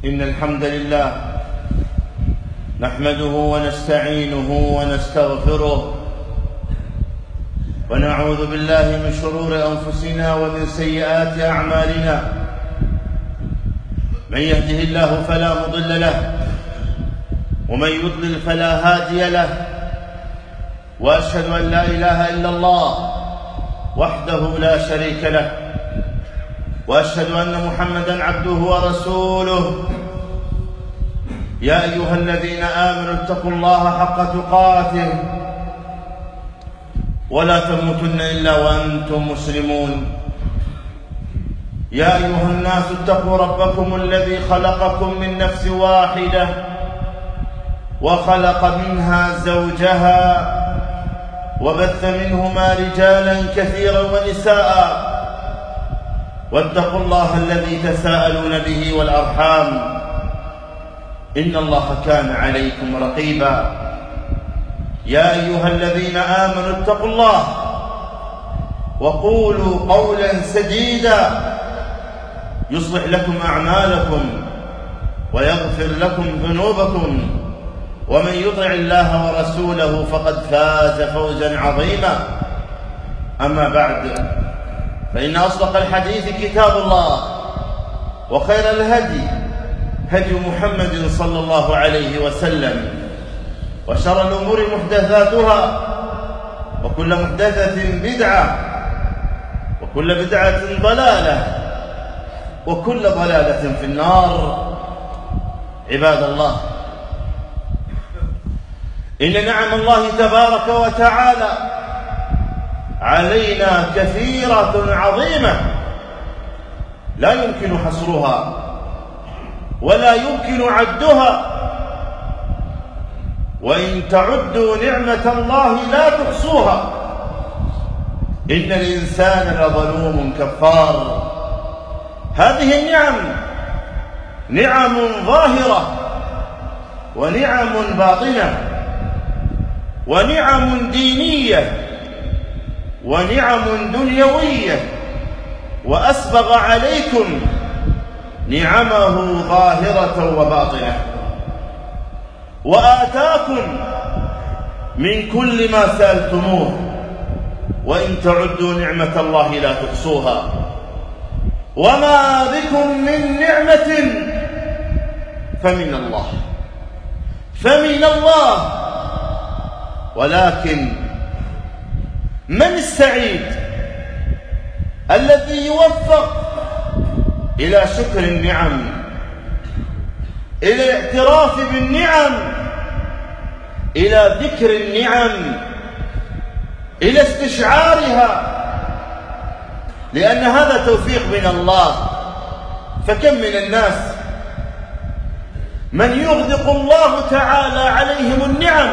إن الحمد لله نحمده ونستعينه ونستغفره ونعوذ بالله من شرور أنفسنا ومن سيئات أعمالنا. من يهده الله فلا مضل له ومن يضلل فلا هادي له، وأشهد أن لا إله إلا الله وحده لا شريك له، وأشهد أن محمدًا عبده ورسوله. يا أيها الذين آمنوا اتقوا الله حق تقاته ولا تموتن إلا وأنتم مسلمون. يا أيها الناس اتقوا ربكم الذي خلقكم من نفس واحدة وخلق منها زوجها وبث منهما رجالا كثيرا ونساء، واتقوا الله الذي تساءلون به والأرحام إن الله كان عليكم رقيبا. يا أيها الذين آمنوا اتقوا الله وقولوا قولا سديدا يصلح لكم أعمالكم ويغفر لكم ذنوبكم، ومن يطع الله ورسوله فقد فاز فوزا عظيما. أما بعد، فإن أصدق الحديث كتاب الله، وخير الهدي هدي محمد صلى الله عليه وسلم، وشر الأمور محدثاتها، وكل محدثة بدعة، وكل بدعة ضلالة، وكل ضلالة في النار. عباد الله، إن نعم الله تبارك وتعالى علينا كثيرة عظيمة لا يمكن حصرها ولا يمكن عدها، وإن تعدوا نعمة الله لا تحصوها. إن الإنسان لظلوم كفار. هذه النعم نعم ظاهرة ونعم باطنة، ونعم دينية ونعم دنيوية، وأسبغ عليكم نعمه ظاهرة وباطنة، وآتاكم من كل ما سألتموه، وإن تعدوا نعمة الله لا تحصوها. وما بكم من نعمة فمن الله. ولكن من السعيد؟ الذي يوفق إلى شكر النعم، إلى الاعتراف بالنعم، إلى ذكر النعم، إلى استشعارها، لأن هذا توفيق من الله. فكم من الناس من يغدق الله تعالى عليهم النعم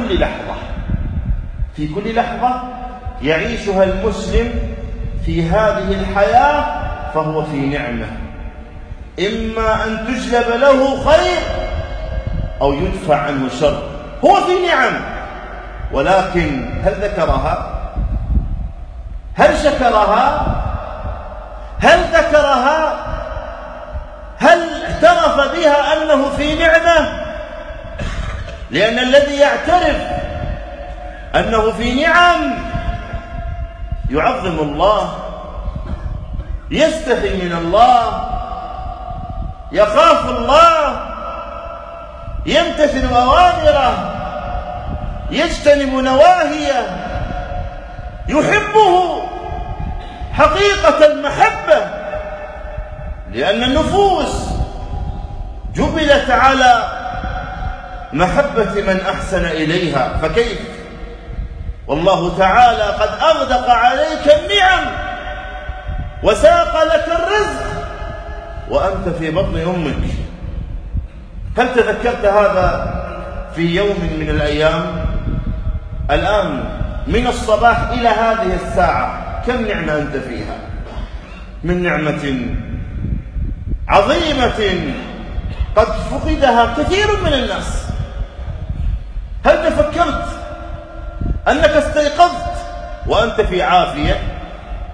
في كل لحظة يعيشها المسلم في هذه الحياة، فهو في نعمة، إما أن تجلب له خير أو يدفع عنه شر. هو في نعم، ولكن هل ذكرها؟ هل شكرها؟ هل ذكرها؟ هل اعترف بها أنه في نعمة؟ لأن الذي يعترف أنه في نعم يعظم الله، يستحي من الله، يخاف الله، يمتثل أوامره، يجتنب نواهيه، يحبه حقيقة المحبة، لأن النفوس جبلت على محبة من أحسن إليها. فكيف والله تعالى قد أغدق عليك النعم وساق لك الرزق وأنت في بطن أمك؟ هل تذكرت هذا في يوم من الأيام؟ الآن من الصباح إلى هذه الساعة كم نعمة أنت فيها؟ من نعمة عظيمة قد فقدها كثير من الناس. هل تفكرت أنك استيقظت وأنت في عافية؟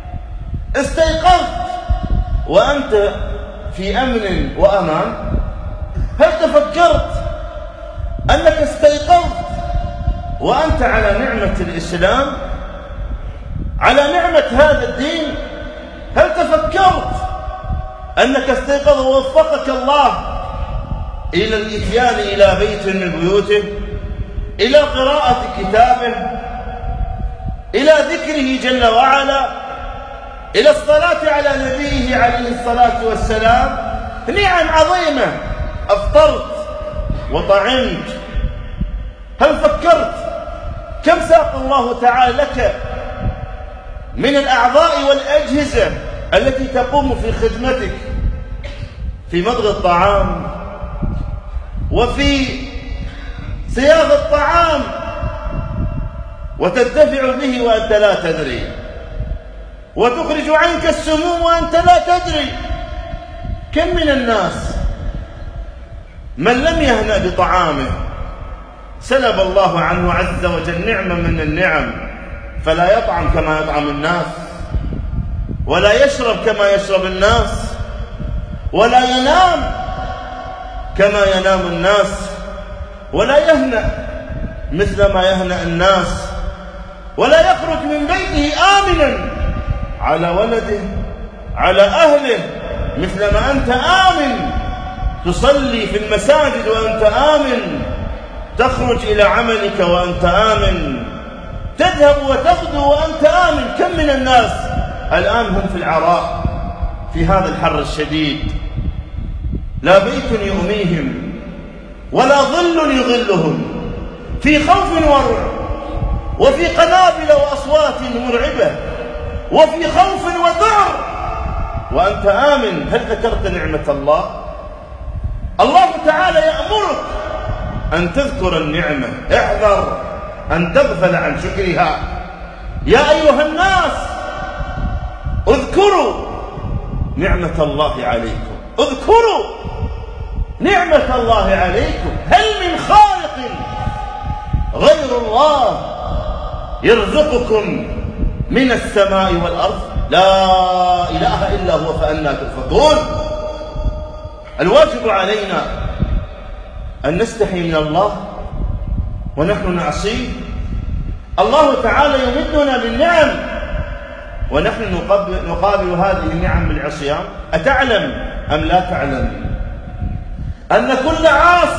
استيقظت وأنت في أمن وأمان؟ هل تفكرت أنك استيقظت وأنت على نعمة الإسلام، على نعمة هذا الدين؟ هل تفكرت أنك استيقظ ووفقك الله إلى الإتيان إلى بيت من بيوته، إلى قراءة كتابه، إلى ذكره جل وعلا، إلى الصلاة على نبيه عليه الصلاة والسلام؟ نعم عظيمة. أفطرت وطعمت. هل فكرت كم ساق الله تعالى لك من الأعضاء والأجهزة التي تقوم في خدمتك، في مضغ الطعام وفي صياغ الطعام، وتنتفع به وأنت لا تدري، وتخرج عنك السموم وأنت لا تدري. كم من الناس من لم يهنأ بطعامه سلب الله عنه عز وجل نعمة من النعم، فلا يطعم كما يطعم الناس، ولا يشرب كما يشرب الناس، ولا ينام كما ينام الناس، ولا يهنأ مثل ما يهنأ الناس، ولا يخرج من بيته آمنا على ولده على أهله مثل ما أنت آمن. تصلي في المساجد وأنت آمن، تخرج إلى عملك وأنت آمن، تذهب وتغدو وأنت آمن. كم من الناس الآن هم في العراء في هذا الحر الشديد، لا بيت يؤميهم ولا ظل يظلهم، في خوف ورعب، وفي قنابل وأصوات مرعبة، وفي خوف وذعر وأنت آمن. هل ذكرت نعمة الله؟ الله تعالى يأمرك أن تذكر النعمة، احذر أن تغفل عن شكرها. يا أيها الناس اذكروا نعمة الله عليكم، اذكروا نعمة الله عليكم. هل من خالق غير الله يرزقكم من السماء والأرض؟ لا إله إلا هو، فأنى تؤفكون. الواجب علينا أن نستحي من الله ونحن نعصيه. الله تعالى يمدنا بالنعم ونحن نقابل هذه النعم بالعصيان. أتعلم أم لا تعلم أن كل عاص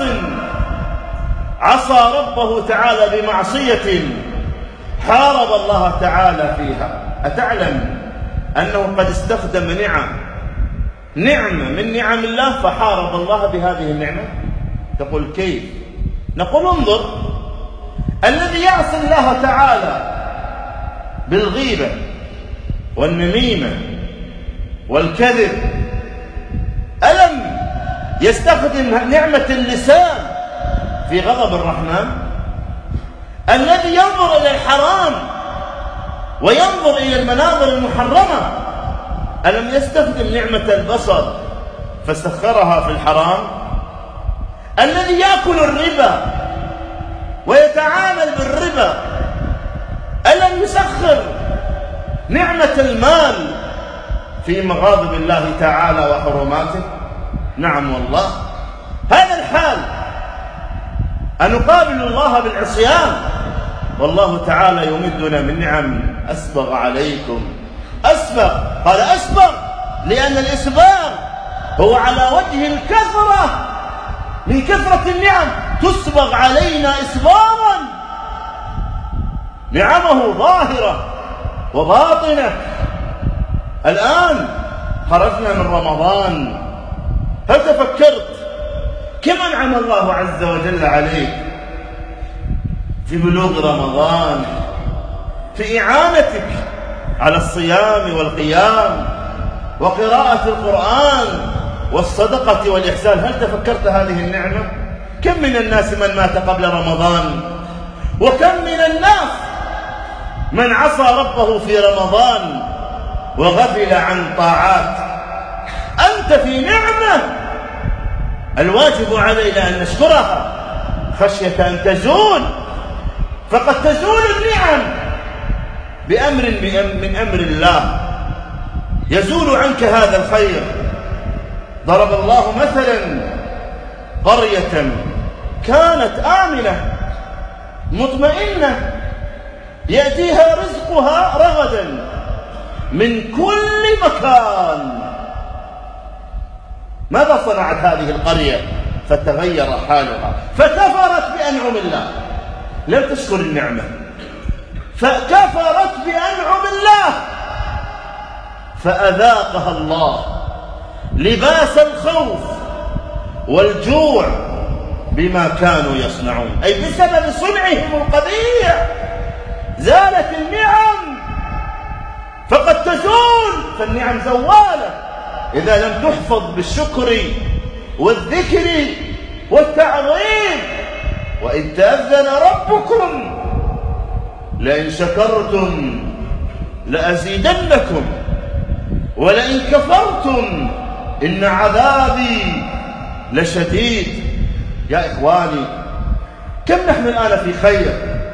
عصى ربه تعالى بمعصية حارب الله تعالى فيها؟ أتعلم أنه قد استخدم نعمة من نعم الله فحارب الله بهذه النعمة؟ تقول كيف؟ نقول انظر، الذي يعصي الله تعالى بالغيبة والنميمة والكذب ألم يستخدم نعمة اللسان في غضب الرحمن؟ الذي ينظر إلى الحرام وينظر إلى المناظر المحرمة ألم يستخدم نعمة البصر فسخرها في الحرام؟ الذي يأكل الربا ويتعامل بالربا ألم يسخر نعمة المال في مغاضب الله تعالى وحرماته؟ نعم والله. هذا الحال أن نقابل الله بالعصيان والله تعالى يمدنا من نعم. أسبغ عليكم، أسبغ، قال أسبغ لأن الإسباغ هو على وجه الكثرة، من كثرة النعم تسبغ علينا إسباغا، نعمه ظاهرة وباطنة. الآن خرجنا من رمضان، هل تفكرت كم أنعم الله عز وجل عليك في بلوغ رمضان، في إعانتك على الصيام والقيام وقراءة القرآن والصدقة والإحسان؟ هل تفكرت هذه النعمة؟ كم من الناس من مات قبل رمضان، وكم من الناس من عصى ربه في رمضان وغفل عن طاعات. أنت في نعمة، الواجب علينا أن نشكرها خشية أن تزول، فقد تزول النعم بأمر من أمر الله، يزول عنك هذا الخير. ضرب الله مثلا قرية كانت آمنة مطمئنة يأتيها رزقها رغدا من كل مكان. ماذا صنعت هذه القرية؟ فتغير حالها، فكفرت بأنعم الله، لم تشكر النعمة، فكفرت بأنعم الله فأذاقها الله لباس الخوف والجوع بما كانوا يصنعون، أي بسبب صنعهم القبيح زالت النعم، فقد تزول، فالنعم زوالة إذا لم تحفظ بالشكر والذكر والتعظيم. وإذ تأذن ربكم لئن شكرتم لأزيدنكم ولئن كفرتم إن عذابي لشديد. يا إخواني، كم نحن الآن في خير،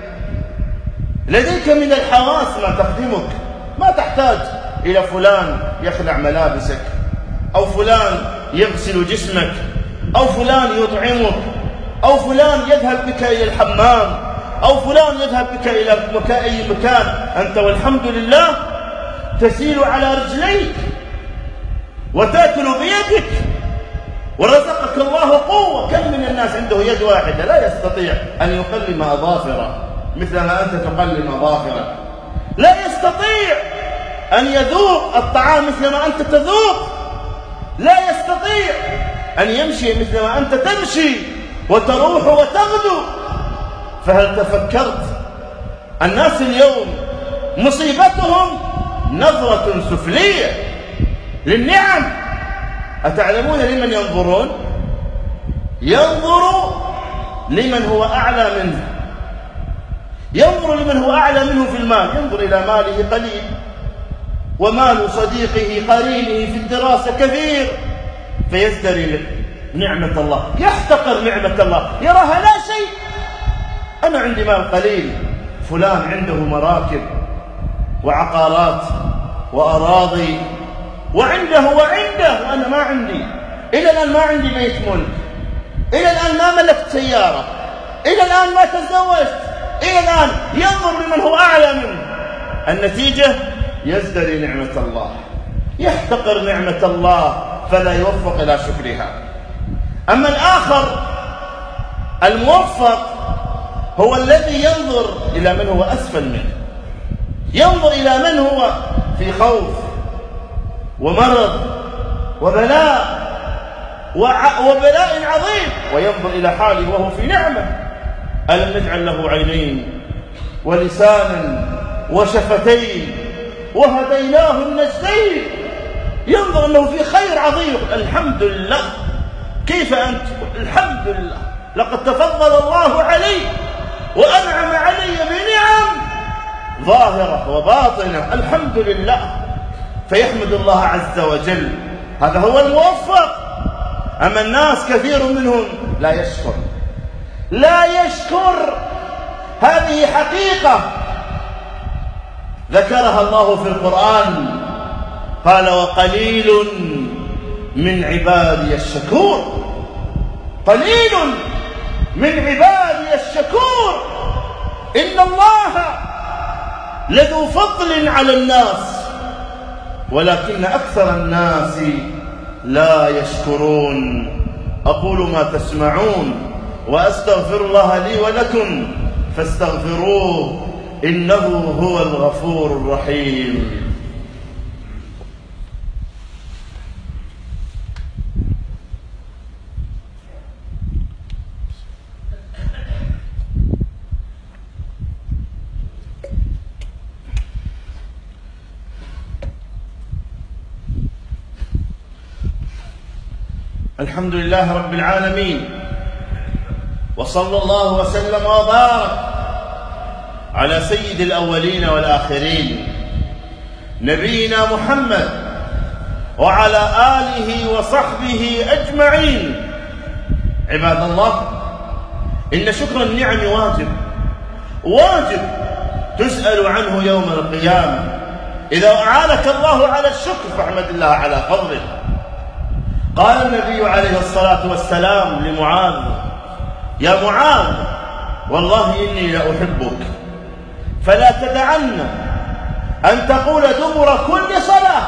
لديك من الحواس ما تخدمك، ما تحتاج إلى فلان يخلع ملابسك، أو فلان يغسل جسمك، أو فلان يطعمك، أو فلان يذهب بك إلى الحمام، أو فلان يذهب بك إلى أي مكان. أنت والحمد لله تسير على رجليك وتأكل بيدك ورزقك الله قوة. كم من الناس عنده يد واحدة لا يستطيع أن يقلم أظافره مثل ما أنت تقلم أظافرك، لا يستطيع أن يذوق الطعام مثل ما أنت تذوق، لا يستطيع أن يمشي مثل ما أنت تمشي وتروح وتغدو. فهل تفكرت الناس اليوم مصيبتهم نظرة سفلية للنعم؟ أتعلمون لمن ينظرون؟ ينظر لمن هو أعلى منه، ينظر لمن هو أعلى منه في المال، ينظر إلى ماله قليل ومال صديقه قرينه في الدراسة كثير، فيزدري نعمة الله، يحتقر نعمة الله، يراها لا شيء. أنا عندي مال قليل، فلان عنده مراكب وعقارات وأراضي وعنده وأنا ما عندي، إلى الآن ما عندي بيت ملك، إلى الآن ما ملكت سيارة، إلى الآن ما تزوجت، إلى الآن ينظر لمن هو أعلى منه. النتيجة يزدري نعمة الله، يحتقر نعمة الله فلا يوفق إلى شكرها. أما الآخر الموفق هو الذي ينظر إلى من هو أسفل منه، ينظر إلى من هو في خوف ومرض وبلاء عظيم، وينظر إلى حاله وهو في نعمة. ألم نجعل له عينين ولسانا وشفتين وهديناه النجدين؟ ينظر أنه في خير عظيم، الحمد لله. كيف أنت؟ الحمد لله، لقد تفضل الله علي وأنعم علي بنعم ظاهرة وباطنة، الحمد لله، فيحمد الله عز وجل. هذا هو الموفق. أما الناس كثير منهم لا يشكر، لا يشكر. هذه حقيقة ذكرها الله في القرآن، قال وقليل من عبادي الشكور، قليل من عبادي الشكور. إن الله لذو فضل على الناس ولكن أكثر الناس لا يشكرون. أقول ما تسمعون وأستغفر الله لي ولكم فاستغفروه إنه هو الغفور الرحيم. الحمد لله رب العالمين، وصلى الله وسلم وبارك على سيد الأولين والآخرين نبينا محمد وعلى آله وصحبه أجمعين. عباد الله، إن شكر النعم واجب تسأل عنه يوم القيامة. إذا أعانك الله على الشكر فاحمد الله على فضله، قال النبي عليه الصلاة والسلام لمعاذ: يا معاذ، والله إني لأحبك، فلا تدعن أن تقول دبر كل صلاة: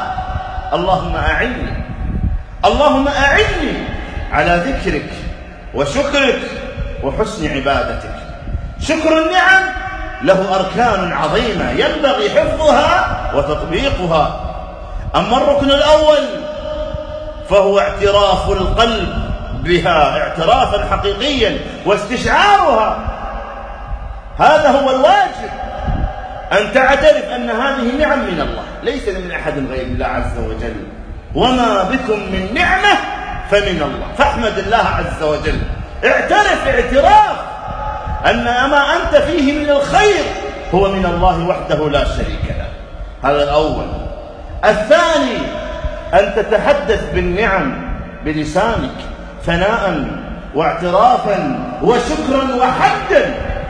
اللهم أعني على ذكرك وشكرك وحسن عبادتك. شكر النعم له أركان عظيمة ينبغي حفظها وتطبيقها. أما الركن الأول فهو اعتراف القلب بها اعترافا حقيقيا واستشعارها. هذا هو الواجب، أن تعترف أن هذه نعم من الله، ليس من أحد غير الله عز وجل. وما بكم من نعمة فمن الله، فاحمد الله عز وجل. اعترف اعتراف أن ما أنت فيه من الخير هو من الله وحده لا شريك له. هذا الأول. الثاني أن تتحدث بالنعم بلسانك ثناء واعترافا وشكرا وحمدا.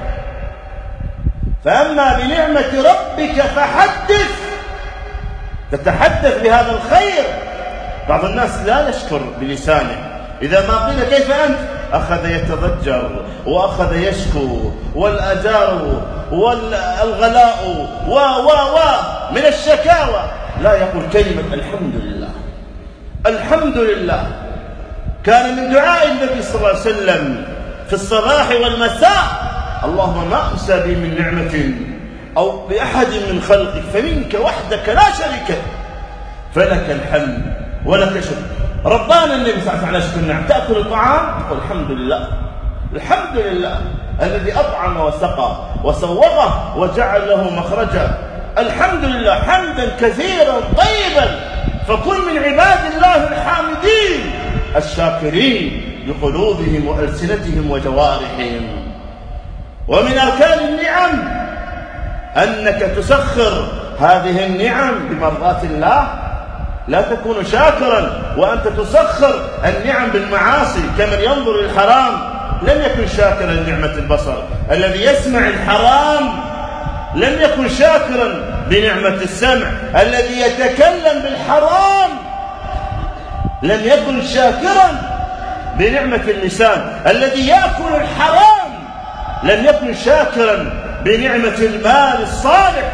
فأما بنعمة ربك فحدث، تتحدث بهذا الخير. بعض الناس لا يشكر بلسانه، إذا ما قيل كيف أنت أخذ يتضجر وأخذ يشكو، والأجار والغلاء من الشكاوى، لا يقول كلمة الحمد لله. الحمد لله كان من دعاء النبي صلى الله عليه وسلم في الصباح والمساء: اللهم ما أمسى بي من نعمة أو بأحد من خلقك فمنك وحدك لا شريك لك، فلك الحمد ولك الشكر. ربنا النبي صلى الله عليه وسلم على شكر النعم. تأكل الطعام تقول الحمد لله، الحمد لله الذي أطعم وسقى وسوغه وجعل له مخرجا. الحمد لله حمدا كثيرا طيبا. فكن من عباد الله الحامدين الشاكرين بقلوبهم وألسنتهم وجوارحهم. ومن أركان النعم أنك تسخر هذه النعم بمرضاة الله. لا تكون شاكرا وأنت تسخر النعم بالمعاصي. كمن ينظر للحرام لم يكن شاكرا لنعمة البصر، الذي يسمع الحرام لم يكن شاكرا بنعمة السمع، الذي يتكلم بالحرام لم يكن شاكرا بنعمة اللسان، الذي يأكل الحرام لم يكن شاكرا بنعمة المال الصالح.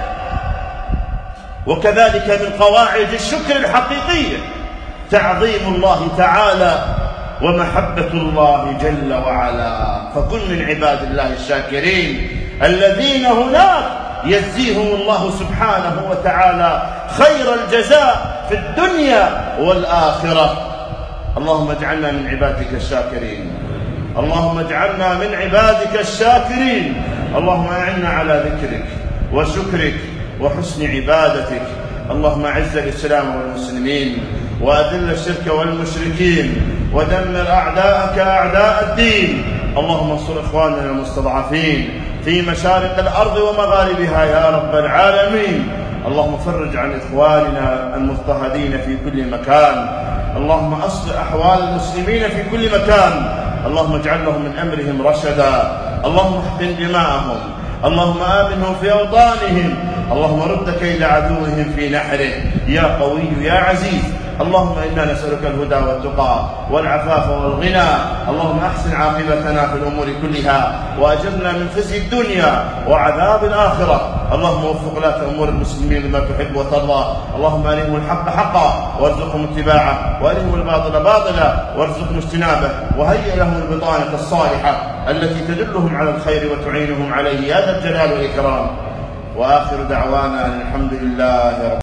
وكذلك من قواعد الشكر الحقيقية تعظيم الله تعالى ومحبة الله جل وعلا. فكن من عباد الله الشاكرين الذين هناك يجزيهم الله سبحانه وتعالى خير الجزاء في الدنيا والآخرة. اللهم اجعلنا من عبادك الشاكرين، اللهم اجعلنا من عبادك الشاكرين. اللهم أعنا على ذكرك وشكرك وحسن عبادتك. اللهم أعز الإسلام والمسلمين وأذل الشرك والمشركين ودمر أعداءك أعداء الدين. اللهم انصر إخواننا المستضعفين في مشارق الأرض ومغاربها يا رب العالمين. اللهم فرج عن إخواننا المضطهدين في كل مكان. اللهم أصلح أحوال المسلمين في كل مكان. اللهم اجعل لهم من أمرهم رشدا. اللهم احقن دماءهم. اللهم آمنهم في أوطانهم. اللهم رد كيد عدوهم في نحره يا قوي يا عزيز. اللهم إنا نسألك الهدى والتقى والعفاف والغنى. اللهم أحسن عاقبتنا في الأمور كلها وأجرنا من خزي الدنيا وعذاب الآخرة. اللهم وفق ولاة أمور المسلمين لما تحب وترضى. اللهم أرهم الحق حقا وارزقهم اتباعه، وأرهم الباطل باطلا وارزقهم اجتنابه، وهيئ لهم البطانة الصالحة التي تدلهم على الخير وتعينهم عليه يا ذا الجلال والإكرام. وآخر دعوانا الحمد لله رب